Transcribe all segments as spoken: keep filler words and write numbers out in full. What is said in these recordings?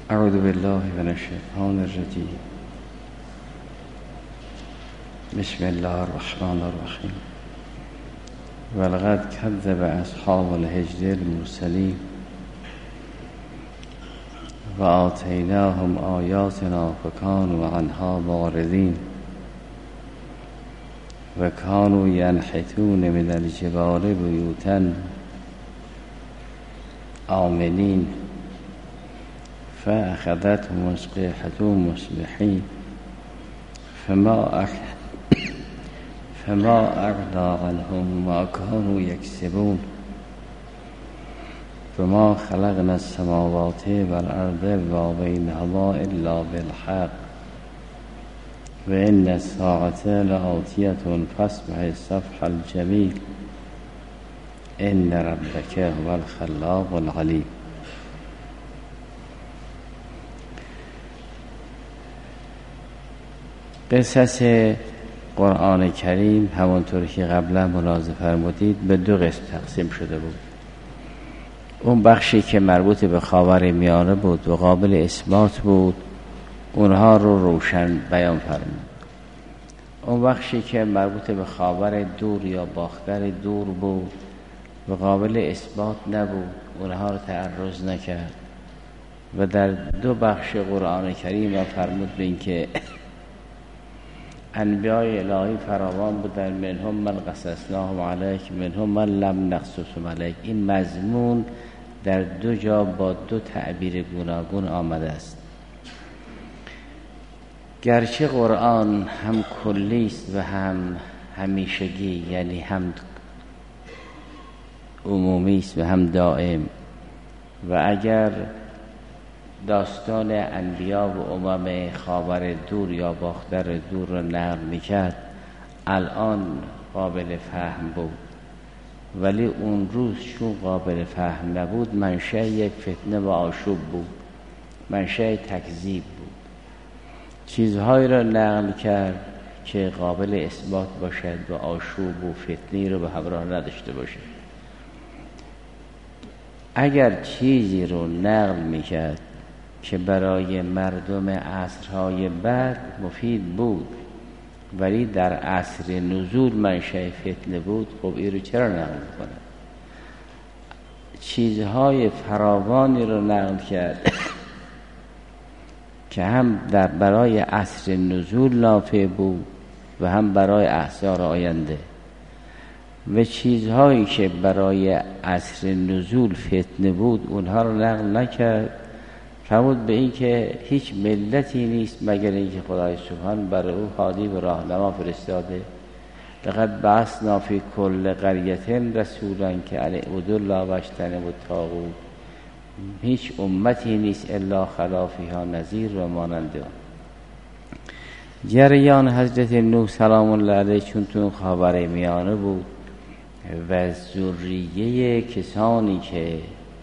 اعوذ بالله من الشیطان الرجیم. بسم الله الرحمن الرحیم. ولقد کذب اصحاب الحجر المرسلین و آتیناهم آیاتنا فکانوا عنها معرضین و کانوا ینحتون من الجبال بیوتا آمنین فأخذتهم الصيحة مصبحين فما فما أغنى عنهم ما كانوا يكسبون وما خلقنا السماوات والأرض وما بينهما إلا بالحق وإن الساعة لآتية فاصفح الصفح الجميل إن ربك هو الخلاق العليم. قصص قرآن کریم همونطور که قبلا ملاحظه فرمودید به دو قسم تقسیم شده بود. اون بخشی که مربوط به خاور میانه بود و قابل اثبات بود اونها رو روشن بیان فرمود. اون بخشی که مربوط به خاور دور یا باختر دور بود و قابل اثبات نبود اونها رو تعرض نکرد و در دو بخش قرآن کریم فرمود به این که انبیاء الهی فراوان بودن، منهم من قصصناهم علیک منهم من لم نقصصهم علیک. این مضمون در دو جا با دو تعبیر گوناگون آمده است. گرچه قرآن هم کلی است و هم همیشگی، یعنی هم عمومی است و هم دائم، و اگر داستان انبیا و امم خاور دور یا باختر دور رو نقل میکرد الان قابل فهم بود، ولی اون روز چون قابل فهم نبود منشأ یک فتنه و آشوب بود، منشأ تکذیب بود. چیزهایی را نقل کرد که قابل اثبات باشد و آشوب و فتنی رو به همراه نداشته باشد. اگر چیزی رو نقل میکرد که برای مردم عصرهای بعد مفید بود ولی در عصر نزول منشأ فتنه بود، خب این رو چرا نقل کنه؟ چیزهای فراوانی رو نقل کرد که هم در برای عصر نزول نافع بود و هم برای احضار آینده، و چیزهایی که برای عصر نزول فتنه بود اونها رو نقل نکرد. فرمود به این که هیچ ملتی نیست مگر اینکه خدای سبحان برای او هادی و راهنما فرستاده. لقد بعثنا فی کل قریة رسولا که اعبدوا الله واجتنبوا الطاغوت. هیچ امتی نیست الا خلا فیها نذیر و ماننده. جریان حضرت نوح سلام الله علیه چون تو خاور میانه بود و ذریه کسانی که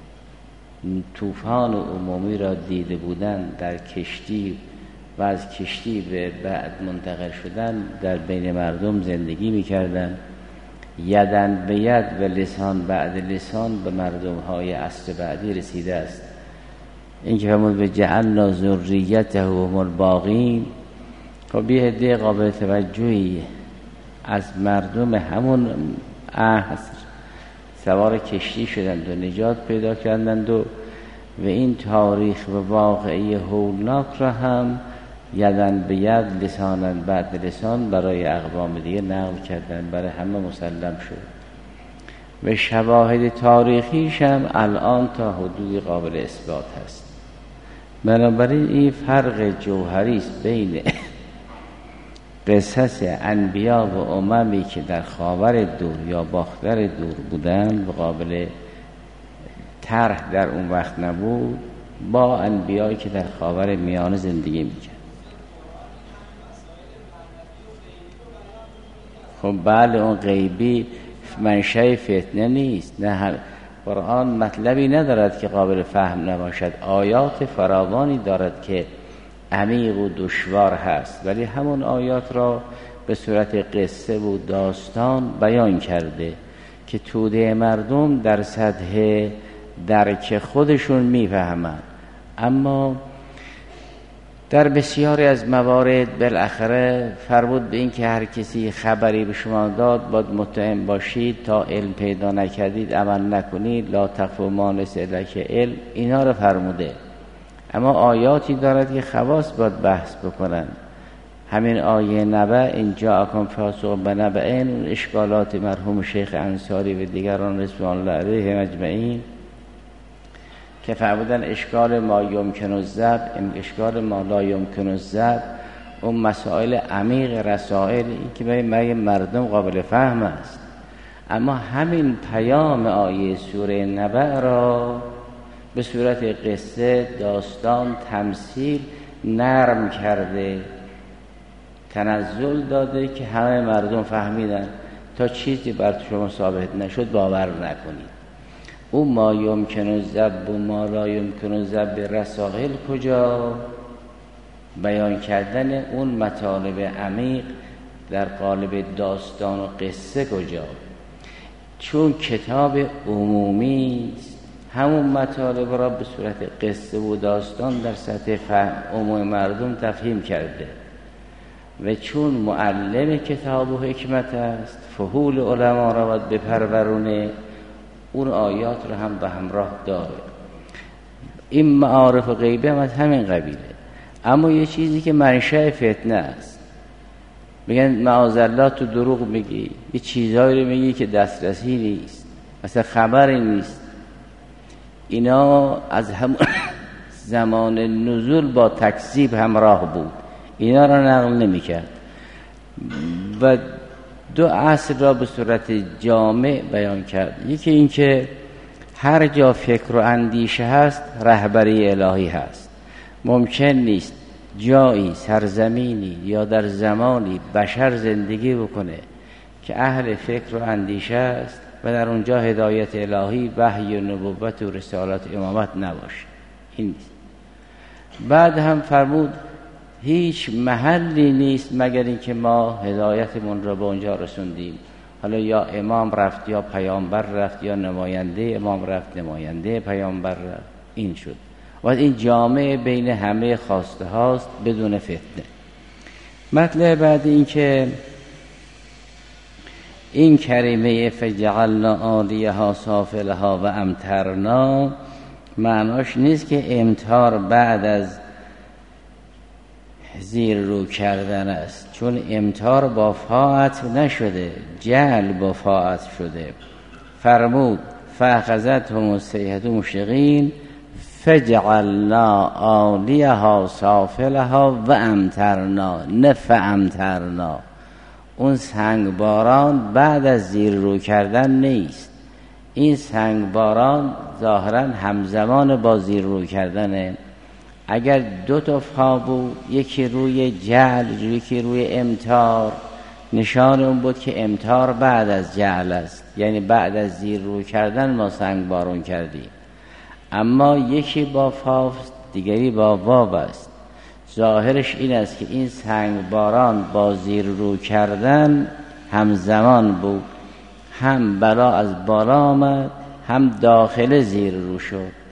طوفان عمومی را دیده بودند در کشتی و از کشتی به بعد منتقل شدن در بین مردم زندگی می‌کردند، یدن به ید و لسان بعد لسان به مردم های عصر بعدی رسیده است. این که فرمود به جعلنا ذریته هم الباقین، خب یه عده قابل توجهی از مردم همون عصر سوار کشتی شدند و نجات پیدا کردند و و این تاریخ و واقعی هولناک را هم یدن به ید لسانن بعد لسان برای اقوام دیگه نقل کردند، برای همه مسلم شد و شواهد تاریخیش هم الان تا حدودی قابل اثبات هست. بنابراین این فرق جوهری است بین قصص انبیا و اممی که در خاور دور یا باختر دور بودند و قابل طرح در اون وقت نبود با انبیایی که در خاور میانه زندگی میکرد. خب بله اون غیبی منشأ فتنه نیست. نه، قرآن مطلبی ندارد که قابل فهم نباشد، آیات فراوانی دارد که عمیق و دشوار هست، ولی همون آیات را به صورت قصه و داستان بیان کرده که توده مردم در سطح درک خودشون میفهمند، اما در بسیاری از موارد بالاخره فرمود به این که هر کسی خبری به شما داد باید مطمئن باشید تا علم پیدا نکردید عمل نکنید، لا تقف ما لیس لک علم، اینا رو فرموده. اما آیاتی دارد که خواص باید بحث بکنن. همین آیه نبأ این جاءکم فاسق بنبأ، اون اشکالات مرحوم شیخ انصاری و دیگران رضوان الله علیهم اجمعین که فرمودن اشکال ما یمکن الذب، این اشکال ما لا یمکن الذب، اون مسائل عمیق رسائلی که برای مردم قابل فهم است. اما همین پیام آیه سوره نبأ را به صورت قصه، داستان، تمثیل نرم کرده، تنزل داده که همه مردم فهمیدن. تا چیزی بر شما ثابت نشد باور نکنید. او ما یمکن الذب و ما لا یمکن الذب رسائل کجا؟ بیان کردن اون مطالب عمیق در قالب داستان و قصه کجا؟ چون کتاب عمومی است، همون مطالب را به صورت قصه و داستان در سطح فهم عموم مردم تفهیم کرده و چون معلم کتاب و حکمت است، فحول علما را باید بپرورونه، اون آیات رو هم به همراه داره. این معارف و غیبه هم از همین قبیله. اما یه چیزی که منشأ فتنه است، میگن معاذالله تو دروغ میگی، یه چیزایی رو میگی که دسترسی نیست، مثلا خبری نیست. اینا از هم زمان نزول با تکذیب همراه بود، اینا را نقل نمیکرد و دو اصل را به صورت جامع بیان کرد. یکی این که هر جا فکر و اندیشه هست رهبری الهی هست. ممکن نیست جایی، سرزمینی یا در زمانی بشر زندگی بکنه که اهل فکر و اندیشه است و در اونجا هدایت الهی، وحی و نبوت و رسالت امامت نباشه. این نیست. بعد هم فرمود هیچ محلی نیست مگر اینکه ما هدایتمون رو به اونجا رسوندیم. حالا یا امام رفت یا پیامبر رفت یا نماینده امام رفت، نماینده پیامبر رفت، این شد. و این جامع بین همه خواسته هاست بدون فتنه. مطلب بعد این که این کریمه فجعلنا عالیها سافلها و امطرنا معناش نیست که امطار بعد از زیر رو کردن است، چون امطار با فاعت نشده، جعل با فاعت شده. فرمود فاخذتهم الصیحة مشرقین فجعلنا عالیها سافلها و امطرنا، نه فامطرنا. اون سنگ باران بعد از زیر رو کردن نیست، این سنگ باران ظاهرا همزمان با زیر رو کردنه. اگر دو تا فا بود، یکی روی جعل یکی روی امطار، نشان اون بود که امطار بعد از جعل است، یعنی بعد از زیر رو کردن ما سنگ بارون کردیم. اما یکی با فا دیگری با واو است. ظاهرش این است که این سنگ باران با زیر رو کردن همزمان بود، هم بلا از بالا آمد هم داخل زیر رو شد.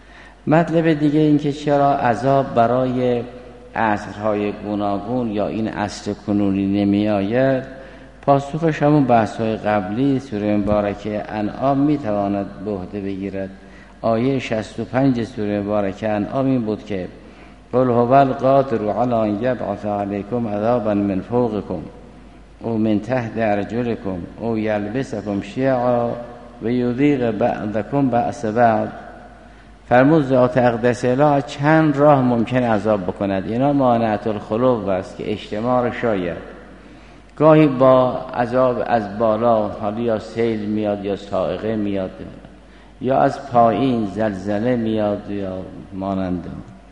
مطلب دیگه این که چرا عذاب برای عصرهای گوناگون یا این عصر کنونی نمی آید، پاسخش همون بحث‌های قبلی سوره مبارکه انعام میتواند به عهده بگیرد. آیه شصت و پنج سوره مبارکه انعام این بود که قل هو القادر علی ان یبعث علیکم عذابا من فوقکم او من تحت ارجلکم او یلبسکم شیعا و یذیق بعضکم بأس بعض. فرمود ذات اقدس اله چند راه ممکن عذاب بکند. اینا مانعت الخلو است که اجتماع را شاید گاهی با عذاب از بالا، حالی یا سیل میاد یا صاعقه میاد یا از پایین زلزله میاد یا مانند،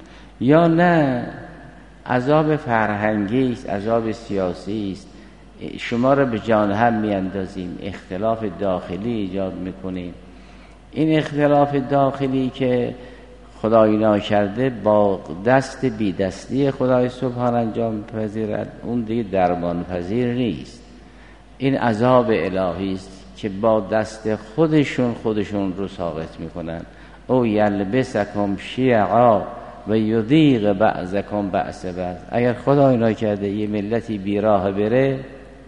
یا نه عذاب فرهنگی است، عذاب سیاسی است، شما را به جان هم میاندازیم، اختلاف داخلی ایجاد میکنیم. این اختلاف داخلی که خدای ناکرده با دست بی دستی خدای سبحان انجام پذیرد، اون دیگه درمان پذیر نیست. این عذاب الهی است که با دست خودشون خودشون رو ساقط میکنن. او یلبسکم شیعا و یذیق بعضکم بعض بعض. اگر خدا اینا کرده یه ملتی بیراه بره،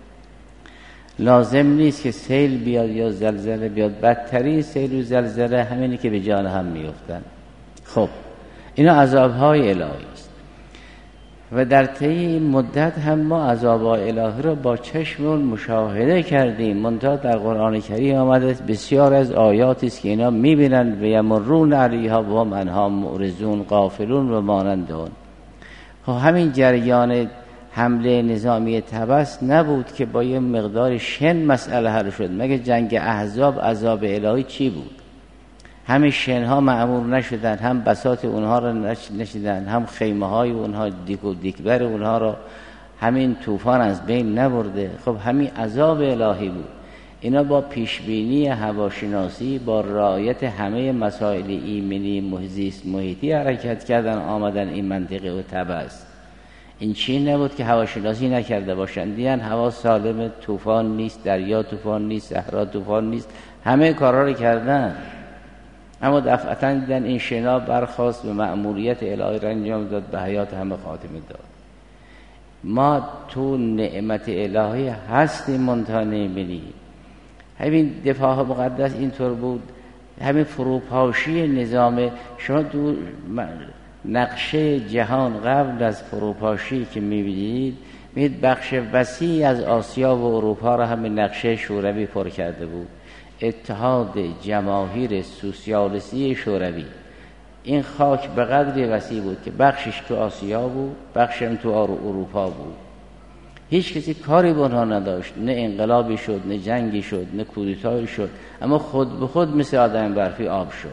لازم نیست که سیل بیاد یا زلزله بیاد. بدترین سیل و زلزله همینی که به جان هم میافتن. خب اینا عذاب‌های الهی است و در طی این مدت هم ما عذاب‌های الهی رو با چشمون مشاهده کردیم. منتها در قرآن کریم آمده بسیار از آیاتی است که اینا می‌بینند و یمرون علیها و هم عنها معرضون غافلون و مانند اون. خب همین جریان حمله نظامی طبس نبود که با یه مقدار شن مسئله حل شد. مگه جنگ احزاب عذاب الهی چی بود؟ همین شنها معمور نشدن، هم بساط اونها رو نشدن، هم خیمه های اونها دیک و دیکبر اونها رو همین طوفان از بین نبرده. خب همین عذاب الهی بود. اینا با پیشبینی هواشناسی، با رعایت همه مسائل ایمنی محیط محیطی حرکت کردن، آمدن این منطقه و طبس. این چی نبود که هواشناسی نکرده باشند. دیدن هوا سالم، طوفان نیست، دریا طوفان نیست، صحرا طوفان نیست، همه کارا رو کردن. اما دفعتا دیدن این شنا برخاست و مأموریت الهی را انجام داد، به حیات همه خاتمه داد. ما تو نعمت الهی هستیم منتها نمی‌بینیم. همین دفاع مقدس اینطور بود. همین فروپاشی نظام، شما تو نقشه جهان قبل از فروپاشی که می‌بینید، می‌بینید بخش وسیع از آسیا و اروپا را همین نقشه شوروی پر کرده بود. اتحاد جماهیر سوسیالیستی شوروی. این خاک به قدری وسیع بود که بخشش تو آسیا بود، بخشش تو اروپا بود. هیچ کسی کاری به اونها نداشت. نه انقلابی شد، نه جنگی شد، نه کودتایی شد، اما خود به خود مثل آدم برفی آب شد.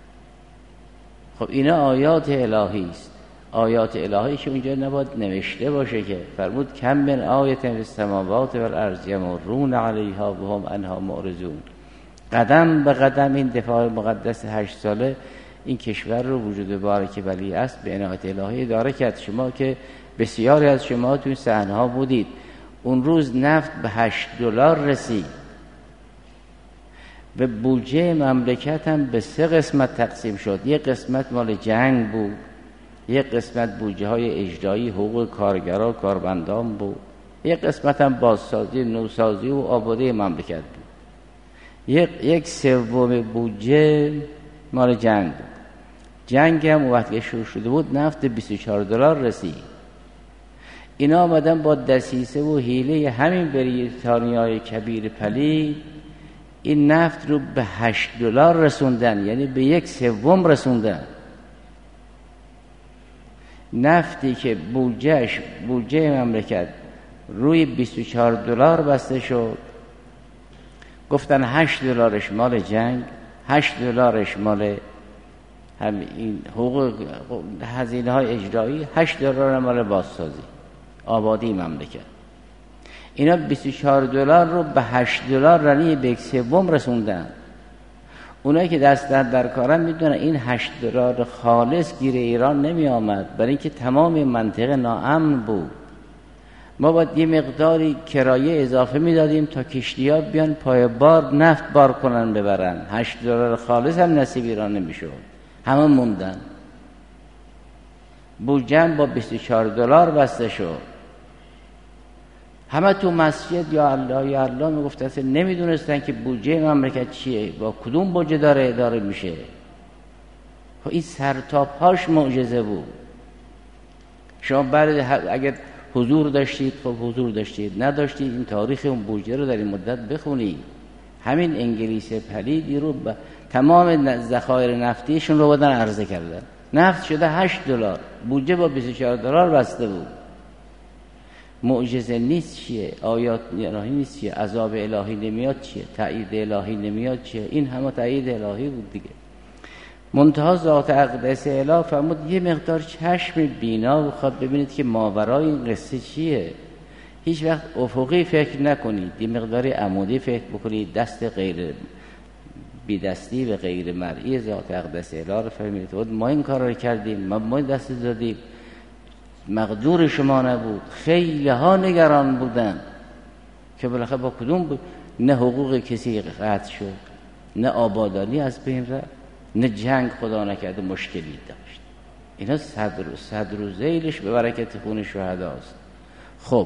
خب اینا آیات الهی است. آیات الهی که اونجا نباید نوشته باشه که فرمود کم من آیه فی السماوات والارض یمرون علیها و هم عنها معرضون. قدم به قدم این دفاع مقدس هشت ساله این کشور رو وجود بارک ولی است به عنایت الهی اداره کرد. شما که بسیاری از شما تو این صحنه ها بودید، اون روز نفت به هشت دلار رسید و بودجه مملکت هم به سه قسمت تقسیم شد. یک قسمت مال جنگ بود، یک قسمت بودجه های اجرایی حقوق کارگران کارمندان بود، یک قسمت هم بازسازی نوسازی و آبادی مملکت بود. یک یک سوم بودجه مال جنگ بود. جنگ هم وقتی شروع شده بود نفت بیست و چهار دلار رسید. اینا آمدن با دسیسه و حیله همین بریتانیای کبیر پلید این نفت رو به هشت دلار رسوندن، یعنی به یک سوم رسوندن. نفتی که بودجهش بودجه مملکت روی بیست و چهار دلار بسته شد، گفتن هشت دلارش مال جنگ، هشت دلارش مال هم این حقوق هزینه های اجرایی، هشت دلار مال بازسازی آبادی مملکت. اینا بیست و چهار دلار رو به هشت دلار یعنی به یک سوم رسوندن. اونایی که دست در در کارن میدونن این هشت دلار خالص گیر ایران نمی آمد، برای اینکه تمام منطقه ناامن بود. ما باید یه مقداری کرایه اضافه میدادیم تا کشتی‌ها بیان پای بار نفت بار کنن ببرن. هشت دلار خالص هم نصیب ایران نمیشد، همه موندن. بودجه با بیست و چهار دلار بسته شد. همه تو مسجد یا الله یا الله میگفتن، اصلا نمیدونستن که بودجه مملکت چیه، با کدوم بودجه داره اداره میشه. خب این سرتاپاش معجزه بود. شما بعد اگر حضور داشتید خب حضور داشتید، نداشتید این تاریخ اون بودجه رو در این مدت بخونید. همین انگلیس پلیدی رو با تمام ذخایر نفتیشون رو بدن عرضه کردن. نفت شده هشت دلار، بودجه با بیست و چهار دلار بسته بود. معجزه نیست چیه؟ آیات الهی نیست چیه؟ عذاب الهی نمیاد چیه؟ تأیید الهی نمیاد چیه؟ این همه تأیید الهی بود دیگه. منتها ذات اقدس اله فرمود یه مقدار چشم بینا بخواد ببینید که ماورای این قصه چیه. هیچ وقت افقی فکر نکنید، یه مقدار عمودی فکر بکنید، دست غیر بی دستی و غیر مرئی ذات اقدس اله رو فهمید. ما این کار رو کردیم، ما ما دست دادیم، مقدور شما نبود. خیلی ها نگران بودن که بالاخره با کدوم بود. نه حقوق کسی قطع شد، نه آبادانی از بین رفت، نه جنگ خدا نکرده مشکلی داشت. اینا صدر صدر و ذیلش به برکت خون شهداست. خب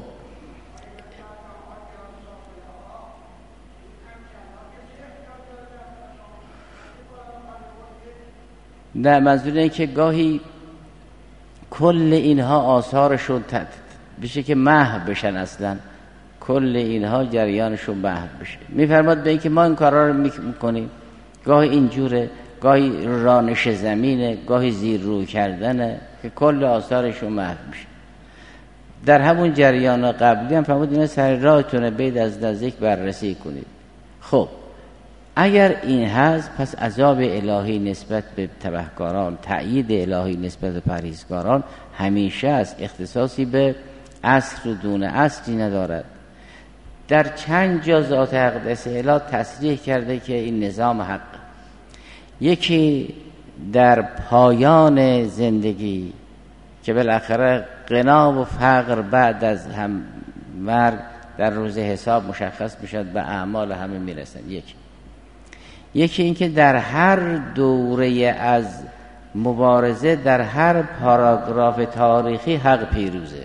نه، منظور اینه که گاهی کل اینها آثارشون بشه که محو بشن، اصلا کل اینها جریانشون محو بشه. میفرماد به این که ما این کارا رو میکنیم، گاهی اینجوره، گاهی رانش زمینه، گاهی زیر رو کردنه که کل آثارشون محو بشه. در همون جریان قبلی هم فرمود اینا سر راهتونه، بید از نزدیک بررسی کنید. خب اگر این هست، پس عذاب الهی نسبت به تبهکاران، تأیید الهی نسبت به پرهیزکاران همیشه است، اختصاصی به عصر و دون عصری ندارد. در چند جا ذات اقدس الهی تصریح کرده که این نظام حق. یکی در پایان زندگی که بالاخره غنا و فقر بعد از هم مرگ در روز حساب مشخص میشد، به اعمال همه میرسن. یکی یکی این که در هر دوره از مبارزه، در هر پاراگراف تاریخی حق پیروزه.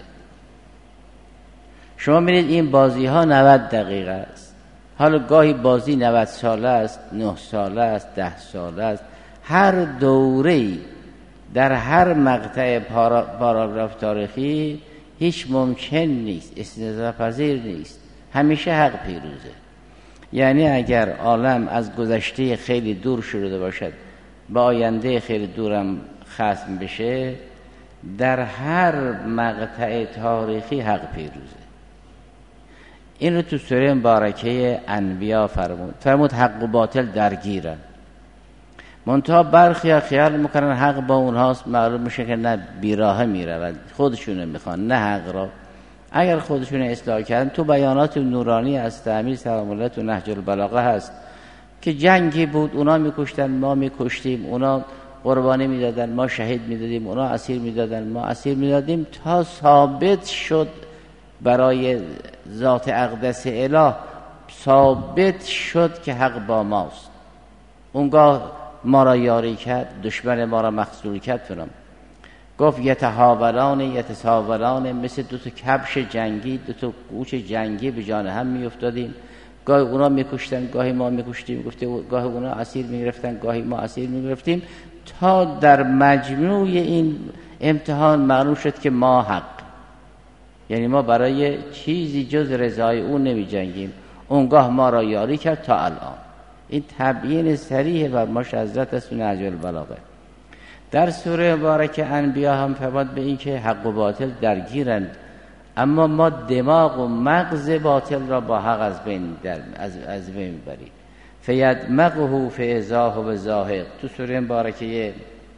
شما میرید این بازی ها نود دقیقه است، حالا گاهی بازی نود ساله است، نه ساله است، ده ساله است. هر دوره‌ای در هر مقطع پارا... پاراگراف تاریخی هیچ ممکن نیست، استثناء پذیر نیست، همیشه حق پیروزه. یعنی اگر عالم از گذشته خیلی دور شده باشد به آینده خیلی دورم ختم بشه، در هر مقطع تاریخی حق پیروزه. این رو تو سوره مبارکه انبیا فرمود. فرمود حق و باطل درگیرن، منتها برخی خیال میکنن حق با اونهاست، معلوم میشه که نه، بیراه میرون، خودشونه میخوان، نه حق را. اگر خودشون اصلاح کردن، تو بیانات نورانی از تعمیر سلام الله تو نهج البلاغه هست که جنگی بود، اونا میکشتن ما میکشتیم، اونا قربانی میدادن ما شهید میدادیم، اونا اسیر میدادن ما اسیر میدادیم، تا ثابت شد برای ذات اقدس اله، ثابت شد که حق با ماست. اونگاه ما را یاری کرد، دشمن ما را مخذول کرد. فرام گفت یتحاولان یتساولان، مثل دو تا کبش جنگی، دو تا قوچ جنگی به جان هم می افتادیم. گاهی اونا میکشتن، گاهی ما میکشتیم، گفته گاهی اونا اسیر میگرفتن، گاهی ما اسیر میگرفتیم، تا در مجموع این امتحان معلوم شد که ما حق، یعنی ما برای چیزی جز رضای اون نمی جنگیم. اونگاه ما را یاری کرد تا الان. این تبیین صریح بر ماش حضرت است نهج البلاغه. در سوره مبارکه انبیا هم فرمود به این که حق و باطل درگیرند، اما ما دماغ و مغز باطل را با حق از بین در از از بین میبریم. فیدمغه فاذا هو زاهق. تو سوره مبارکه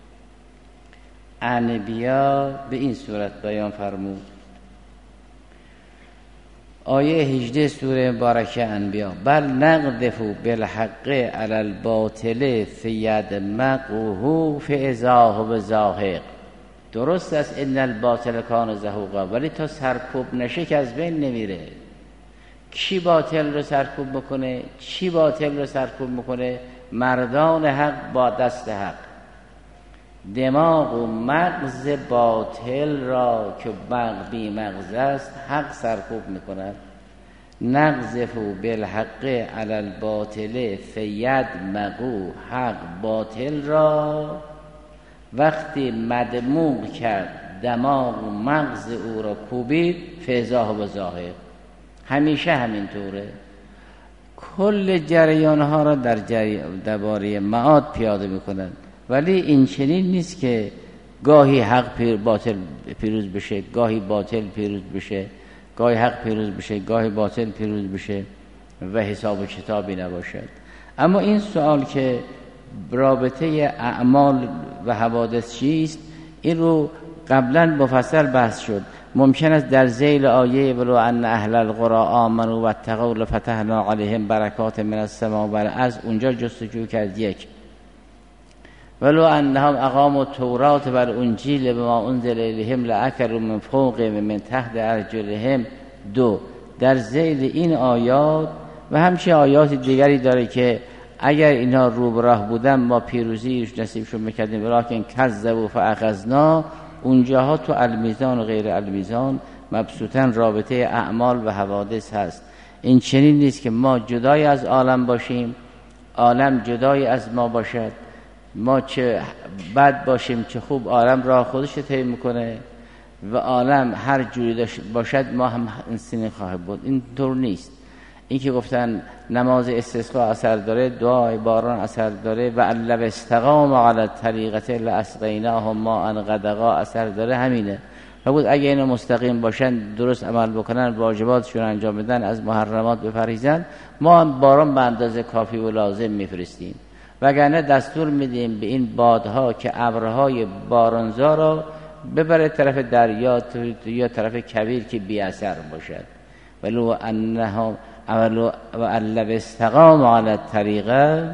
انبیا به این صورت بیان فرمود. آیه هجده سوره مبارکه انبیا، بل نقذف بالحق علی الباطل فیدمغه فاذا هو زاهق. درست است ان الباطل کان زهوقا، ولی تا سرکوب نشه که از بین نمیره. کی باطل رو سرکوب میکنه؟ چی باطل رو سرکوب میکنه؟ مردان حق با دست حق. دماغ و مغز باطل را که بی مغز است حق سرکوب میکند. نقذف بالحق علی الباطل فیدمغه، حق باطل را وقتی مدموغ کرد، دماغ و مغز او را کوبید، فاذا هو زاهق. همیشه همینطوره. کل جریان ها را در جریان درباره معاد پیاده میکنن، ولی این چنین نیست که گاهی حق پیر باطل پیروز بشه، گاهی باطل پیروز بشه، گاهی حق پیروز بشه، گاهی باطل پیروز بشه و حساب و کتابی نباشد. اما این سوال که رابطه اعمال و حوادث چیست، این رو قبلا مفصل بحث شد. ممکن است در ذیل آیه ولو ان اهل القرى آمنوا واتقوا لفتحنا علیهم برکات من السماء والارض، اونجا جستجو کرد. یک، ولو انهم اقاموا التوراة والانجیل بما انزل الیهم لاکلوا من فوقهم ومن تحت ارجلهم. دو، در ذیل این آیات و همچنین آیات دیگری داره که اگر اینا رو به راه بودن ما پیروزی نصیبشون میکردیم، ولیکن کذبوا فاخذنا. اونجاها تو المیزان و غیر المیزان مبسوطن رابطه اعمال و حوادث هست. این چنین نیست که ما جدای از عالم باشیم، عالم جدای از ما باشد، ما چه بد باشیم چه خوب عالم راه خودش طی میکنه و عالم هر جوری باشد ما هم انسانی خواهد بود. این طور نیست. این که گفتن نماز استسقا اثر داره، دعای باران اثر داره و لو استقام علی الطریقه لاسقیناهم ماء غدقا اثر داره، همینه. و بود اگه اینو مستقیم باشن، درست عمل بکنن، واجباتشون انجام بدن، از محرمات بپرهیزن، ما هم باران به اندازه کافی و لازم میفرستیم. وگرنه دستور میدیم به این بادها که ابرهای بارانزا را ببره طرف دریا یا طرف کویر که بی اثر باشد. ولو انهم اولو و لو استقام علی الطریقه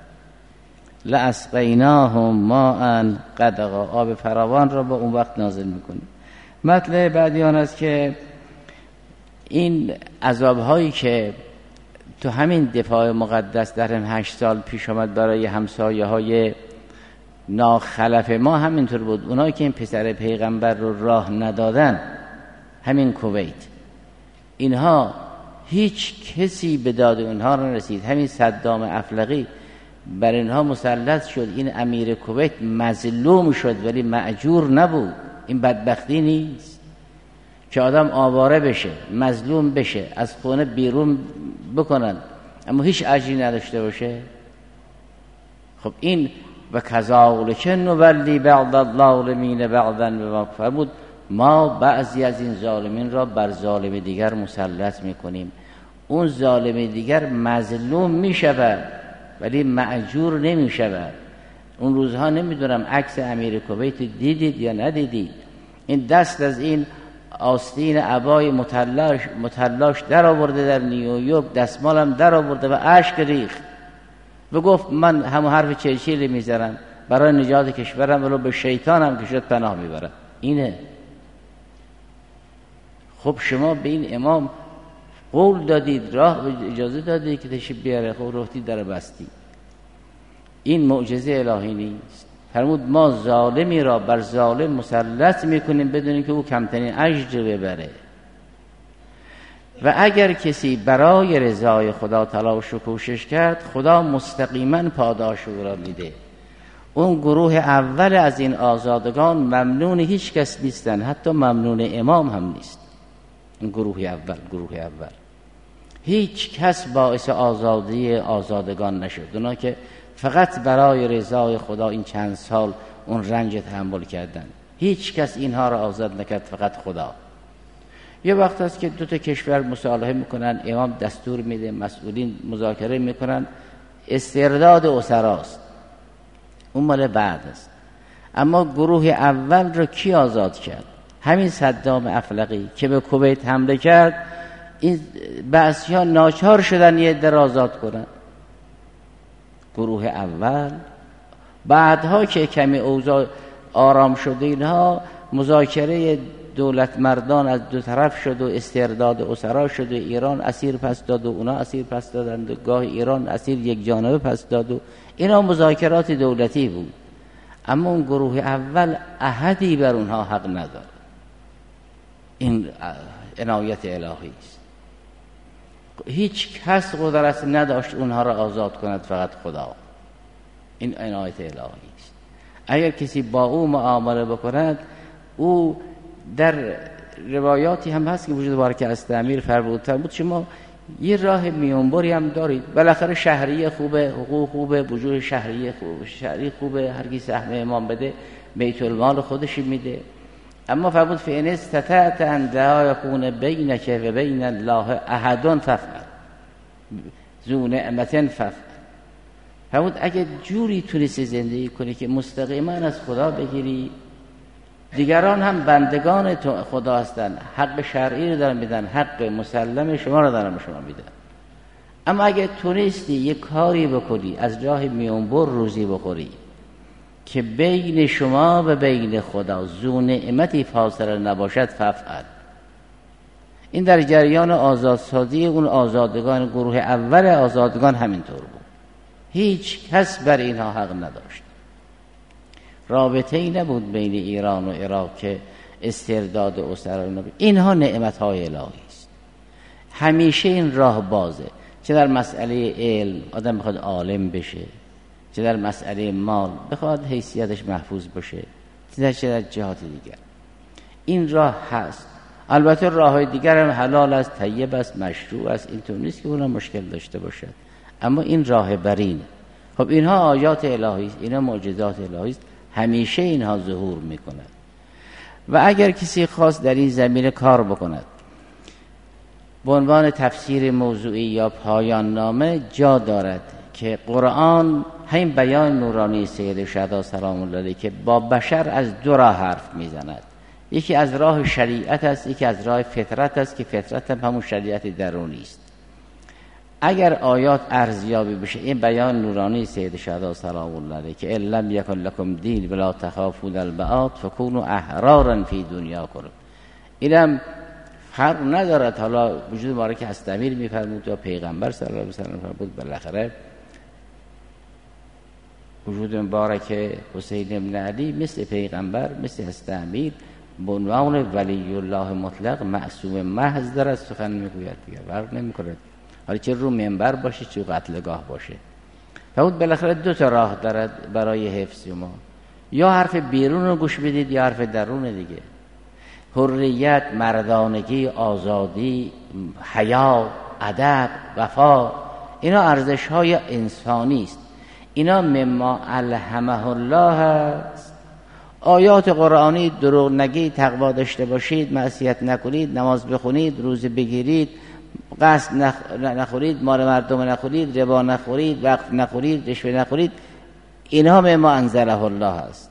لاسقیناهم ماء غدقا. آب فراوان را به اون وقت نازل میکنیم. مطلب بعدی آن است که این عذاب‌هایی که تو همین دفاع مقدس در هم هشت سال پیش آمد برای همسایه‌های ناخلف ما، همینطور بود. اونایی که این پسر پیغمبر رو راه ندادن، همین کویت، اینها هیچ کسی به داد اونها نرسید. همین صدام افلقی بر اینها مسلط شد. این امیر کویت مظلوم شد ولی مأجور نبود. این بدبختی نیست که آدم آواره بشه، مظلوم بشه، از خونه بیرون بکنن اما هیچ اجری نداشته باشه. خب این و کذالک نولی بعض الظالمین بعضا بما فرمود، ما بعضی از این ظالمین را بر ظالم دیگر مسلط میکنیم. اون ظالم دیگر مظلوم میشود ولی مأجور نمیشود. اون روزها نمیدونم عکس امیر کویت دیدید یا ندیدید، این دست از این آستین عبای متلاش متلاش در آورده در نیویورک، دستمالم در آورده و اشک ریخت و گفت من همون حرف چرچیل میذارم برای نجات کشورم، ولو به شیطانم که شد پناه میبرم. اینه. خب شما به این امام قول دادید، راه اجازه دادید که تشریف بیاره، خب رفتی در بستی. این معجزه الهی نیست. فرمود ما ظالمی را بر ظالم مسلط میکنیم بدون که او کمترین اجر ببره. و اگر کسی برای رضای خدا تلاش و کوشش کرد، خدا مستقیما پاداش او را میده. اون گروه اول از این آزادگان ممنون هیچ کس نیستن، حتی ممنون امام هم نیست. این گروه اول گروه اول هیچ کس باعث آزادی آزادگان نشد. اونا که فقط برای رضای خدا این چند سال اون رنج تحمل کردن، هیچ کس اینها را آزاد نکرد، فقط خدا. یه وقت هست که دو تا کشور مصالحه میکنن، امام دستور میده، مسئولین مذاکره میکنن، استرداد اسراست، اون مال بعد است. اما گروه اول رو کی آزاد کرد؟ همین صدام افلقی که به کویت حمله کرد. این بعضی‌ها ناچار شدن یه عده آزاد کنن. گروه اول بعدها که کمی اوضاع آرام شده، اینها مذاکره دولت مردان از دو طرف شد و استرداد اسرا شد و ایران اسیر پس داد و اونا اسیر پس دادند و گاه ایران اسیر یک جانبه پس داد و اینا مذاکرات دولتی بود. اما اون گروه اول احدی بر اونها حق نداره. این عنایت الهی است. هیچ کس قدرت نداشت اونها را آزاد کند، فقط خدا. این عنایت الهی است. اگر کسی با او معامله بکند، او در روایاتی هم هست که وجود باره که از امیر فرمودتر بود، شما یه راه میانبری هم دارید، بالاخره شهریه خوبه، حقوق خوبه، وجود شهریه خوبه، شهری خوبه، هر کی سهم امام بده بیت المال خودش میده. اما فرمود فإن استطعت أن لا يكون بينك و بين الله أحد فافعل ذو نعمة فافعل. فرمود اگه جوری تونستی زندگی کنی که مستقیما از خدا بگیری، دیگران هم بندگان خدا هستن، حق شرعی رو دارن میدن، حق مسلم شما رو دارن شما میدن. اما اگه تونستی یک کاری بکنی از راه میانبر روزی بخوری که بین شما و بین خدا ذو نعمتی فاصله نباشد فافعل. این در جریان آزادسازی اون آزادگان گروه اول آزادگان همینطور بود. هیچ کس بر اینها حق نداشت. رابطه ای نبود بین ایران و عراق که استرداد اسرا نبود. اینها نعمت‌های الهی است. همیشه این راه بازه، چه در مسئله علم آدم بخواد عالم بشه، چه در مسئله مال بخواد حیثیتش محفوظ باشه، چه در جهات دیگر. این راه هست. البته راه‌های دیگر هم حلال است، طیب است، مشروع است، اینطور نیست که اونها مشکل داشته باشد، اما این راه برینه. خب اینها آیات الهی است، اینها معجزات الهی است، همیشه اینها ظهور میکند. و اگر کسی خواست در این زمینه کار بکند به عنوان تفسیر موضوعی یا پایان نامه، جا دارد که قرآن همین بیان نورانی سید شهدا سلام الله علیه که با بشر از دو راه حرف میزند. یکی از راه شریعت است، یکی از راه فطرت است که فطرت هم همون شریعت درونی است. اگر آیات ارزیابی بشه این بیان نورانی سید شهدا سلام الله علیه که لم یکن لکم دین ولا تخافون البعاد فکونوا احرارا فی دنیاکم، اینم فرق ندارد حالا وجود مبارک هستمیر میفرمود یا پیغمبر صلی الله علیه و سلم فرمود. بالاخره وجود مبارک حسین ابن علی مثل پیغمبر مثل هستمیر به عنوان ولی الله مطلق معصوم محض دارد سخن میگوید، دیگه فرق نمیکنه حالا چه رو منبر باشه چه قتلگاه باشه. فرمود بالاخره دو تا راه دارد برای حفظ ما، یا حرف بیرون رو گوش بدید یا حرف درون دیگه. حریت، مردانگی، آزادی، حیا، ادب، وفا، اینا ارزش های انسانی است. اینا مما الهمه الله است. آیات قرآنی دروغ نگید، تقوا داشته باشید، معصیت نکنید، نماز بخونید، روزه بگیرید، قسط نخورید، مال مردم نخورید، ربا نخورید، وقف نخورید، رشوه نخورید، اینها مما انزله الله است.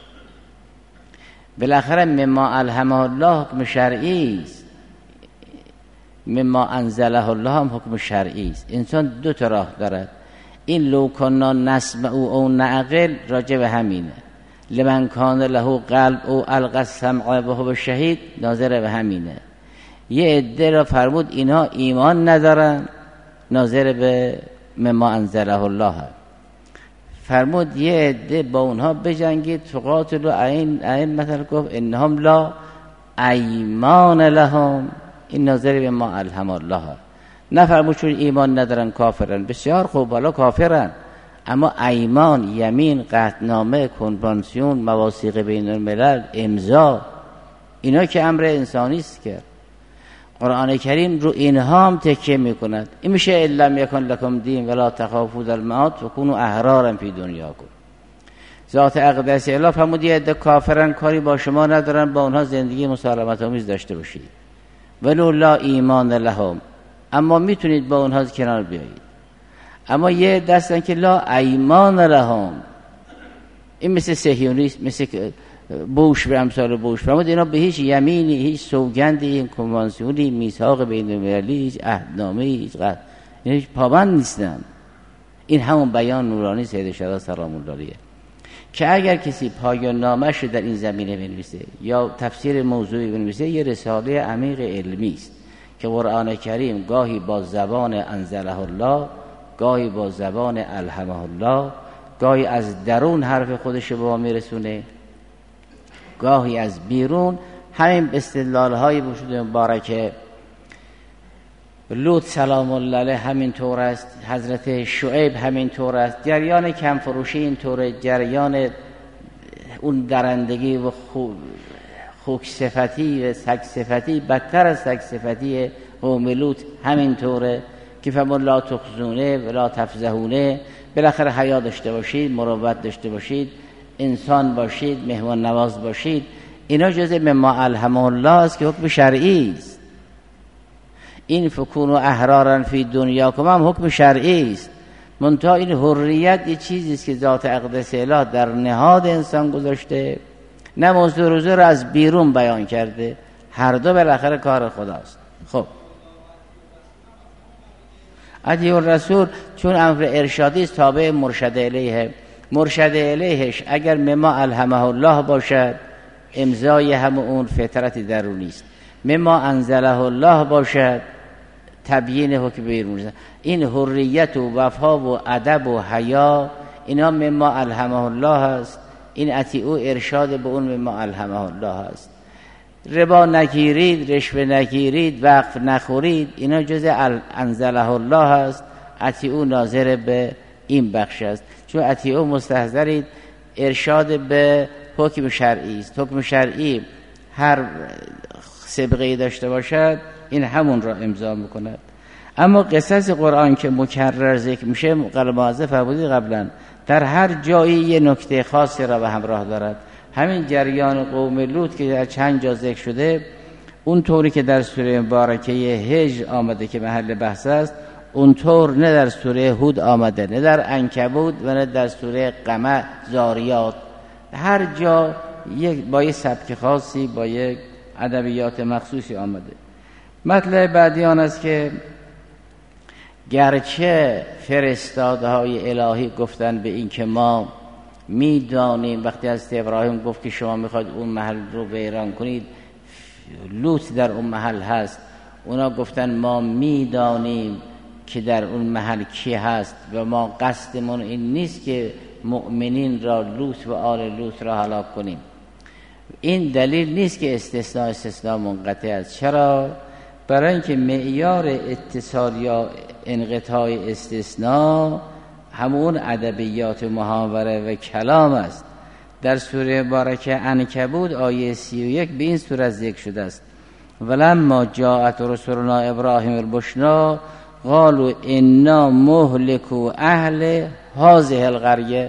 بالاخره مما الهمه الله حکم شرعی است، مما انزله الله هم حکم شرعی است. انسان دو تا راه دارد. این لو کنا نسمع او نعقل راجع به همینه. لمن کان له قلب او القى السمع و هو شهید ناظر به همینه. یه عده را فرمود اینها ایمان ندارن، ناظر به مما انزله الله. فرمود یه عده با اونها بجنگید، تقاتلوا عین عین مثلا گفت انهم لا ایمان لهم، این ناظر به ما الهم الله. نه فرمود چون ایمان ندارن کافرن، بسیار خوب حالا کافرن، اما ایمان، یمین، قطعنامه، کنوانسیون، مواثیق بین الملل، امضا، اینا که امر انسانی است که قرآن کریم رو اینها هم تکیه میکند. این میشه لم یکن لکم دین ولا تخافون المعاد فکونوا احرارا فی دنیاکم. ذات اقدس اله فرمود یه عده کافرن، کاری با شما ندارن، با اونها زندگی مسالمت آمیز داشته باشید. ولو لا ایمان لهم، اما میتونید با اونها کنار بیایید. اما یه دستن که لا ایمان لهم، این مثل صهیونیست، مثل بوش به امثال بوش فرمود اینا به هیچ یمینی، هیچ سوگندی، هیچ کنوانسیونی، میثاق بین المللی، هیچ عهدنامه، هیچ قطع، اینا هیچ پابند نیستن. این همون بیان نورانی سید شهدا سلام الله علیه که اگر کسی پایان نامه‌اش در این زمینه بنویسه یا تفسیر موضوعی بنویسه، یه رساله عمیق علمی است که قرآن کریم گاهی با زبان انزله الله، گاهی با زبان الهمه الله، گاهی از درون حرف خودش به ما میرسونه، گاهی از بیرون. همین استدلال‌های وجود مبارک لوط سلام الله علیه همین طور است، حضرت شعیب همین طور است، جریان کم فروشی این طوره، جریان اون درندگی و خوک صفتی و سگ صفتی بدتر از سگ صفتی قوم لوط همین طوره که فرمود لا تخزونه ولا تفضحونه. بالاخره حیا داشته باشید، مروت داشته باشید، انسان باشید، مهمان نواز باشید. اینا جزء مما الهمه الله است که حکم شرعی است. این فکونوا احرارا فی دنیاکم هم حکم شرعی است. منتها این حریت یه چیزی است که ذات اقدس اله در نهاد انسان گذاشته، نه موضوع روزه را از بیرون بیان کرده. هر دو بالاخره کار خداست. خب ادیو الرسول چون امر ارشادی است تابع مرشد الیه، مرشد الیهش اگر مما الهمه الله باشد امضای هم اون فطرت درونی است، مما انزله الله باشد تبیین حکم بیرون زدن. این حریت و وفا و ادب و حیا اینا مما الهمه الله است. این اطیعو ارشاد به اون مما الهمه الله است. ربا نگیرید، رشوه نگیرید، وقف نخورید، اینا جز انزله الله است. اطیعو ناظر به این بخش است، چون اطیعو مستحضرید ارشاد به حکم شرعی است. حکم شرعی هر سابقه‌ای داشته باشد این همون را امضا میکند. اما قصص قرآن که مکرر ذکر میشه، قلمازه فرمودید قبلا، در هر جایی یه نکته خاصی را به همراه دارد. همین جریان قوم لوط که در چند جا ذکر شده، اون طوری که در سوره مبارکه هجر آمده که محل بحث است، اونطور نه در سوره هود آمده، نه در عنکبوت و نه در سوره قمر، زاریات. هر جا یک با یک سبک خاصی، با یک ادبیات مخصوصی آمده. مطلب بعدی آن است که گرچه فرستادهای الهی گفتن به این که ما میدانیم، وقتی از ابراهیم گفت که شما میخواید اون محل رو ویران کنید، لوط در اون محل هست، اونا گفتن ما میدانیم که در اون محل کی هست و ما قصدمون این نیست که مؤمنین را، لوط و آل لوط را هلاک کنیم. این دلیل نیست که استثناء استثناء منقطع است. چرا؟ برای اینکه معیار اتصال یا انقطاع استثناء همون ادبیات محاوره و کلام است. در سوره مبارکه عنکبوت آیه سی و یک به این صورت ذکر شده است: ولما جاءت رسلنا ابراهیم البشرا قالوا انا مهلكو اهل هذه القريه.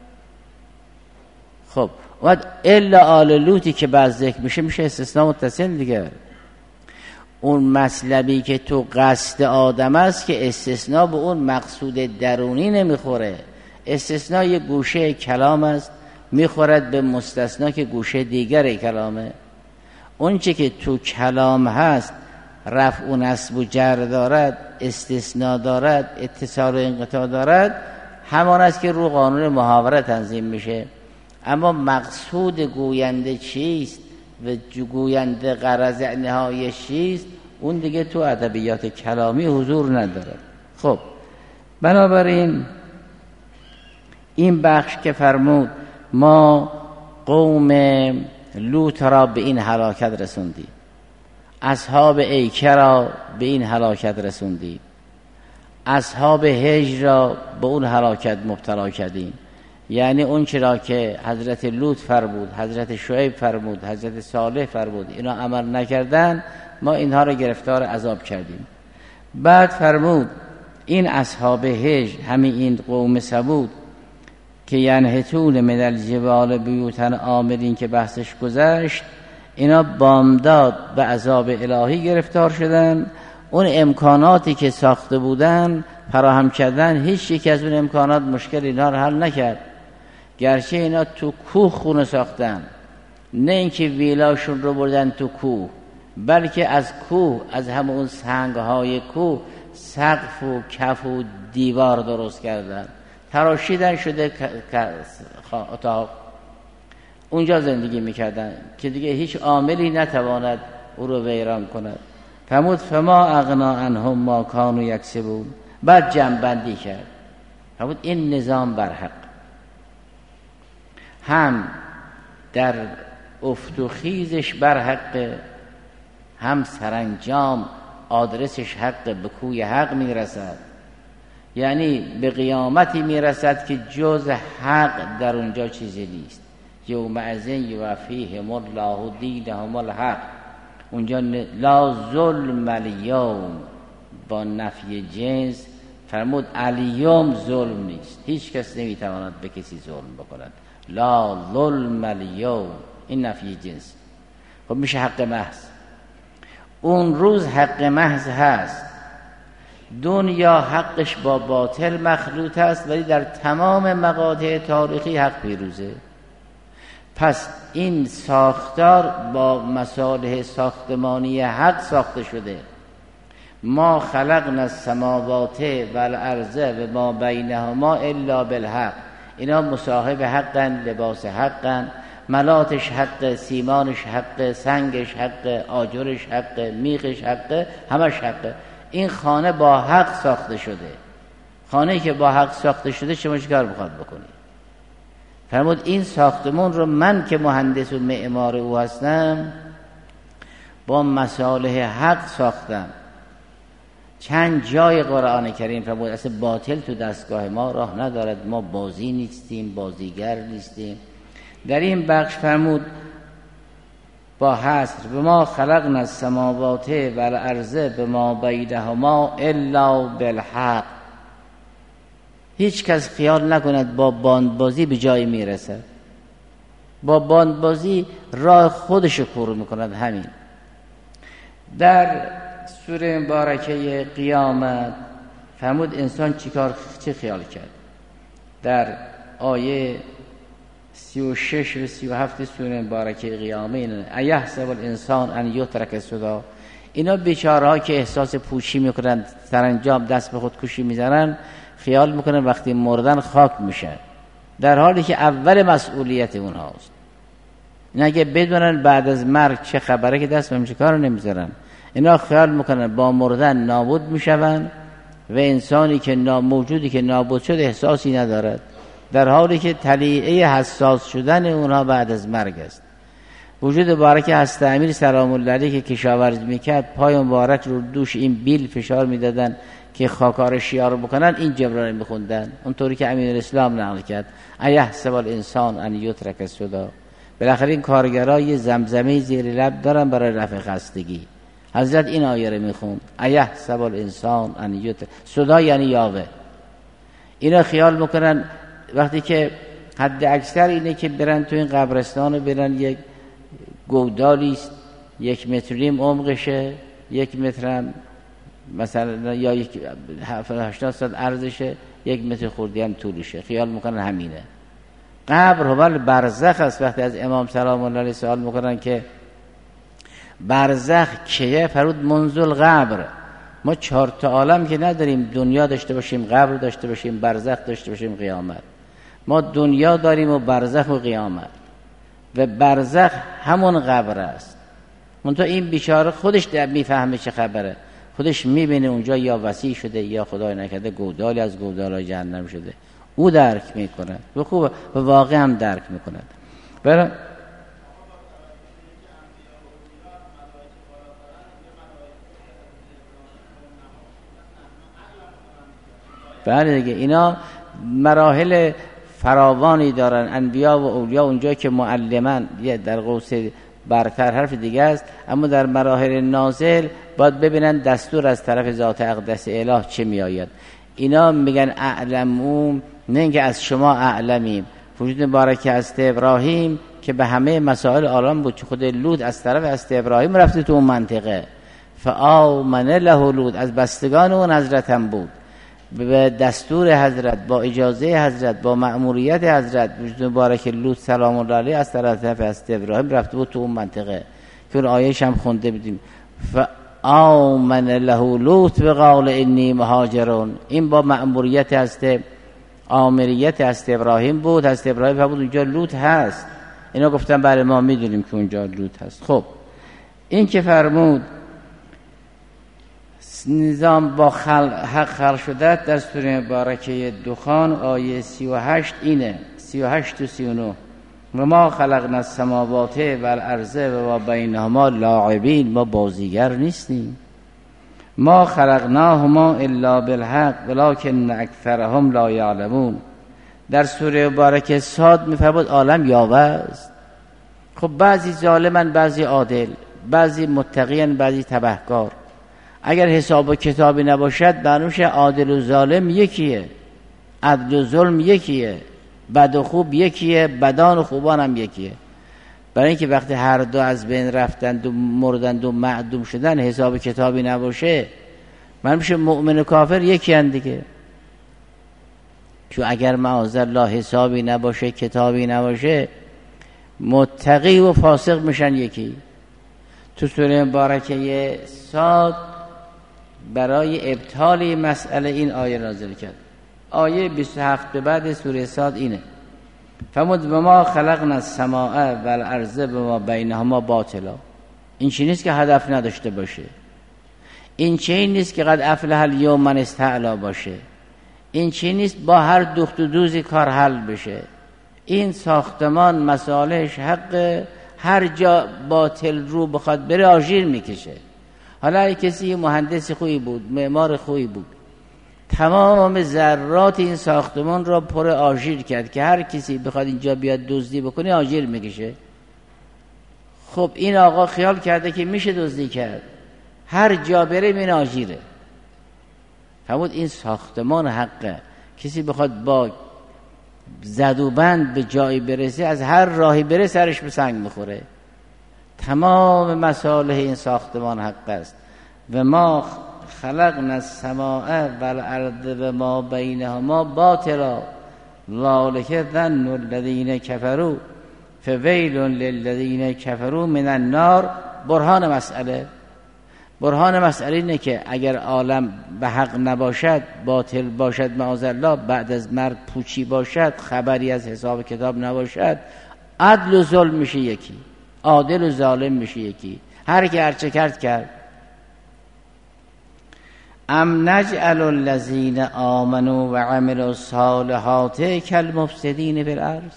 خب و الا آل لوطی که بعد ذکر میشه میشه استثناء متصل دیگه. اون مطلبی که تو قصد آدم است که استثناء به اون مقصود درونی نمیخوره. استثناء یه گوشه کلام است، میخورد به مستثنا که گوشه دیگر کلامه. اون چه که تو کلام هست رفع و نصب و جر دارد، استثناء دارد، اتصال و انقطاع دارد، همان است که رو قانون محاوره تنظیم میشه. اما مقصود گوینده چیست و گوینده غرض نهایی چیست، اون دیگه تو ادبیات کلامی حضور ندارد. خب بنابراین این بخش که فرمود ما قوم لوط را به این هلاکت رسوندیم، اصحاب ایکه را به این هلاکت رسوندیم، اصحاب هجر را به اون هلاکت مبتلا کردیم. یعنی اون چرا که حضرت لوط فرمود، حضرت شعیب فرمود، حضرت صالح فرمود، اینا عمل نکردن، ما اینها را گرفتار عذاب کردیم. بعد فرمود این اصحاب هجر، همین این قوم ثمود که ینحتون من الجبال بیوتا آمرین که بحثش گذشت، اینا بامداد به عذاب الهی گرفتار شدن. اون امکاناتی که ساخته بودن فراهم کردن، هیچ یک از اون امکانات مشکل اینا رو حل نکرد. گرچه اینا تو کوه خونه ساختن، نه اینکه ویلاشون رو بردن تو کوه، بلکه از کوه، از همون سنگهای کوه سقف و کف و دیوار درست کردن، تراشیدن شده اتاق، اونجا زندگی میکردن که دیگه هیچ عاملی نتواند او رو ویران کند. فرمود فما اغنا عنهم ما کانوا یکسبون. بعد جمع کرد، فرمود این نظام برحق، هم در افت و خیزش برحق، هم سرانجام آدرسش حق، به کوی حق میرسد. یعنی به قیامتی میرسد که جز حق در اونجا چیزی نیست. یومئذ یوفیهم الله دینهم الحق. اونجا لا ظلم الیوم، با نفی جنس فرمود الیوم ظلم نیست، هیچ کس نمیتواند به کسی ظلم بکند. لا ظلم الیوم، این نفی جنس. خب میشه حق محض. اون روز حق محض هست. دنیا حقش با باطل مخلوط است، ولی در تمام مقاطع تاریخی حق پیروزه. پس این ساختار با مصالح ساختمانی حق ساخته شده. ما خلقنا السماوات والارض و ما بینهما الا بالحق. اینا مصاحب حقن، لباس حقن، ملاتش حق، سیمانش حق، سنگش حق، آجرش حق، میخش حق، همش حق. این خانه با حق ساخته شده. خانه‌ای که با حق ساخته شده شما چیکار میخواد بکنی؟ فرمود این ساختمون رو من که مهندس و معمار او هستم با مصالح حق ساختم. چند جای قرآن کریم فرمود اصلا باطل تو دستگاه ما راه ندارد، ما بازی نیستیم، بازیگر نیستیم. در این بخش فرمود با حصر به ما خلقنا السماوات و الارض به ما بینهما الا بالحق. هیچ کس خیال نکند با باندبازی به جایی میرسد. با باندبازی راه خودش کور میکند. همین در سوره مبارکه قیامت فرمود انسان چیکار چه خیال کرد. در آیه سی و شش و سی و هفت سوره مبارکه قیامت اینه ایحسب الانسان ان یترک سدی. اینا بیچاره ها که احساس پوچی میکنن سرانجام دست به خودکشی میزنن خیال میکنن وقتی مردن خاک میشن، در حالی که اول مسئولیت اونهاست. اینا اگه بدونن بعد از مرگ چه خبره که دست به همچه کار نمیذارن. اینا خیال میکنن با مردن نابود میشون و انسانی که موجودی که نابود شد احساسی ندارد، در حالی که طلیعه حساس شدن اونها بعد از مرگ است. وجود مبارک حضرت امیر سلام الله علیه که کشاورزی میکرد پای مبارک رو دوش این بیل فشار میدادن که خاکار شیعه رو بکنن، این جبران میخوندن اونطوری که امین الاسلام نقل کرد ایحسب الانسان ان یترک سدی. بالاخره این کارگرها یه زمزمه زیر لب دارن برای رفع خستگی. حضرت این آیه رو میخوند ایحسب الانسان ان یترک سدی یعنی یاوه. اینا خیال میکنن وقتی که حد اکثر اینه که برن تو این قبرستان و برن یک گودالی است یک متر نیم عمقشه، یک متر مثلا یا یک هشتاد سال عرضشه، یک متر خوردی هم طولشه، خیال میکنن همینه. قبر هو برزخ است. وقتی از امام سلام الله علیه سوال میکنن که برزخ کیه، فرود منزل قبر. ما چهار تا عالم که نداریم، دنیا داشته باشیم، قبر داشته باشیم، برزخ داشته باشیم، قیامت. ما دنیا داریم و برزخ و قیامت، و برزخ همون قبر است. منتها این بیچاره خودش در میفهمه چه خبره، خودش میبینه اونجا یا وسیع شده یا خدای نکرده گودالی از گودالای جهنم شده، او درک میکنه و خوب و واقع هم درک میکنه. برای بله دیگه اینا مراحل فراوانی دارن. انبیا و اولیا اونجا که معلمن یه در قوس برتر حرف دیگه است، اما در مراحل نازل باید ببینن دستور از طرف ذات اقدس اله چه میآید. اینا میگن اعلمون، نه اینکه از شما اعلمیم. وجود مبارک از ابراهیم که به همه مسائل عالم بود، خود لوط از طرف از ابراهیم رفته تو اون منطقه، فآمن له لوط، از بستگان اون حضرت هم بود، به دستور حضرت، با اجازه حضرت، با مأموریت حضرت. وجود مبارک لوط سلام الله علیه از طرف از ابراهیم رفته بود تو اون منطقه که اون آیه‌اش هم خونده بودیم فآمن له لوط بقول انی مهاجرون. این با مأموریت از آمریت از ابراهیم بود. از ابراهیم فرمود اونجا لوط هست. اینا گفتن برای ما میدونیم که اونجا لوط هست. خب این که فرمود نظام با خلق حق خلق شده در سوره مبارکه دخان آیه سی و هشت اینه، سی و هشت و سی و نه و ما خلقنا السماوات و الارض و ما بینهما لاعبین. ما بازیگر نیستیم. ما خلقناهما الا بالحق ولکن اکثرهم لا یعلمون. در سوره مبارکه صاد میفرماد عالم یاوه است. خب بعضی ظالمن، بعضی عادل، بعضی متقین، بعضی تبهکار. اگر حساب و کتابی نباشد بنوش عادل و ظالم یکیه، عدل و ظلم یکیه، بد و خوب یکیه، بدان و خوبان هم یکیه. برای اینکه وقتی هر دو از بین رفتند و مردند و معدوم شدن حساب و کتابی نباشه بنوش مؤمن و کافر یکی هن دیگه. چون اگر معاذالله حسابی نباشه کتابی نباشه متقی و فاسق میشن یکی. تو سوره مبارکه صاد برای ابطال مسئله این آیه نازل کرد. آیه بیست و هفت به بعد سوره صاد اینه فرمود و ما خلقنا السماء و الارض و ما بینهما باطلا. این چیزی نیست که هدف نداشته باشه. این چیزی نیست که قد افلح الیوم من استعلا باشه. این چیزی نیست با هر دوخت و دوزی کار حل بشه. این ساختمان مسالش حق هر جا باطل رو بخواد بره آژیر میکشه. حالا کسی مهندس خوبی بود، معمار خوبی بود، تمام ذرات این ساختمان را پر آژیر کرد که هر کسی بخواد اینجا بیاد دزدی بکنه آژیر میکشه. خب این آقا خیال کرده که میشه دزدی کرد، هر جا بره این آژیره. فرمود این ساختمان حقه، کسی بخواد با زد و بند به جایی برسه، از هر راهی بره سرش به سنگ میخوره. تمام مصالح این ساختمان حق است. و ما خلقنا السماء والارض و ما بینهما باطلا ذلک ظن الذین کفروا فویل للذین کفروا من النار. برهان مسئله برهان مسئله اینه که اگر عالم به حق نباشد، باطل باشد معاذالله، بعد از مرگ پوچی باشد، خبری از حساب کتاب نباشد، عدل و ظلم میشه یکی، عادل و ظالم میشه یکی، هر کی هر چه کرد کرد. ام نجعل الذین آمنوا و عملوا الصالحات کالمفسدین فی الارض.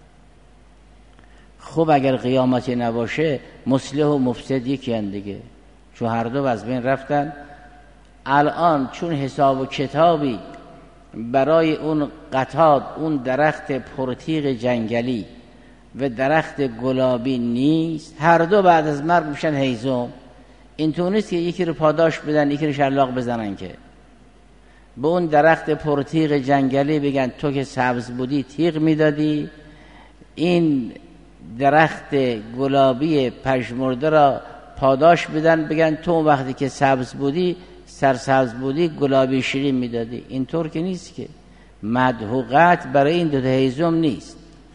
خب اگر قیامتی نباشه مصلح و مفسد یکی اند دیگه، چون هر دو از بین رفتن. الان چون حساب و کتابی برای اون قطاد، اون درخت پرتیغ جنگلی و درخت گلابی نیست، هر دو بعد از مرگ میشن هیزم. این تو نیست که یکی رو پاداش بدن یکی رو شلاق بزنن، که به اون درخت پرتیغ جنگلی بگن تو که سبز بودی تیغ میدادی، این درخت گلابی پژمرده را پاداش بدن بگن تو وقتی که سبز بودی، سرسبز بودی، گلابی شیرین میدادی. اینطور که نیست که. مدحوقت برای این دو تا هیزم نیست.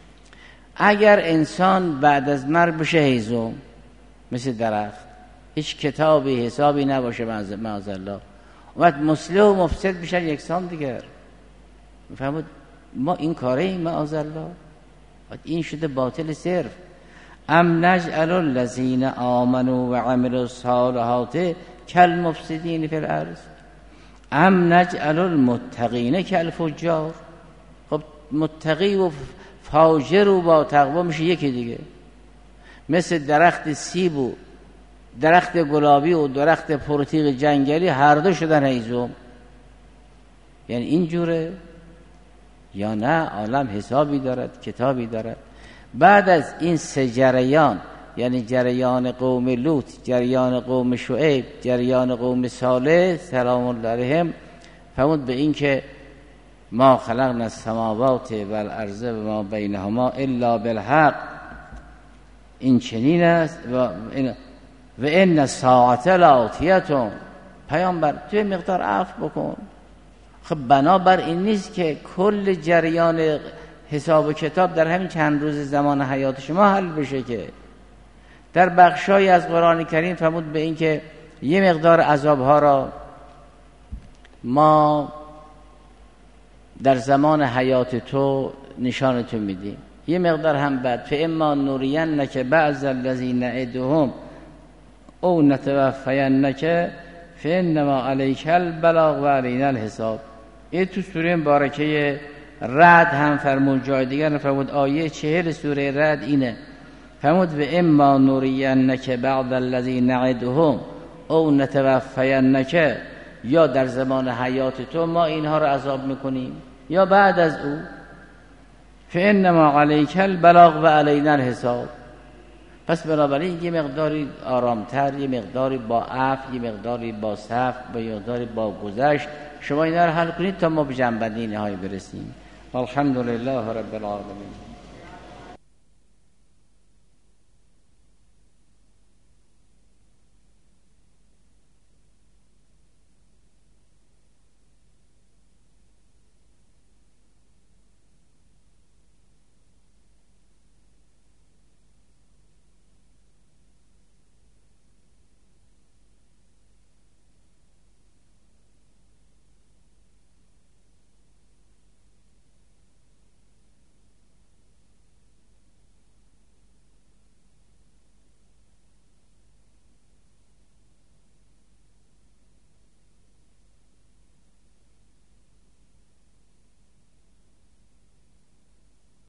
اگر انسان بعد از مرگ بشه هیزم مثل درخت، هیچ کتابی حسابی نباشه معاذالله، وقت مصلح و مفسد بشن یکسان دیگر. میفهمید ما این کاره ایم معاذالله، این شده باطل صرف. ام نجعل الذین آمنوا و عملوا الصالحات کالمفسدین فی الارض ام نجعل المتقین کالفجار. خب متقی و فاجر و با تقوا میشه یکی دیگه. مثل درخت سیب و درخت گلابی و درخت پرتیغ جنگلی هر دو شدن هیزم. یعنی اینجوره یا نه؟ عالم حسابی دارد، کتابی دارد. بعد از این سه جریان، یعنی جریان قوم لوط، جریان قوم شعیب، جریان قوم صالح سلام الله علیهم، فرمود به این که ما خلقنا السماوات والارض و ما بینهما الا بالحق. این چنین است و این و ان الساعه لآتیه. پیامبر توی مقدار عفو بکن. خب بنابر این نیست که کل جریان حساب و کتاب در همین چند روز زمان حیات شما حل بشه، که در بخشای از قرآن کریم فرمود به این که یه مقدار عذابها را ما در زمان حیات تو نشانتون میدیم، یه مقدار هم بعد. فاما نرینک بعض الذی نعدهم او نتوفینک فانما علیک البلاغ و علینا الحساب. این تو سوره مبارکه رعد هم فرمود، جای دیگر فرمود، آیه چهل سوره رعد اینه، فرمود و اما نرینک بعض الذی نعدهم او نتوفینک، یا در زمان حیات تو ما اینها رو عذاب میکنیم یا بعد از او. فانما علیک البلاغ و علینا الحساب. پس بنابراین یه مقداری آرامتر، یه مقداری با عفو، یه مقداری با صفح، یه مقداری با گذشت شما اینا رو حل کنید تا ما به جنبندی نهایی برسیم. والحمدلله رب العالمین.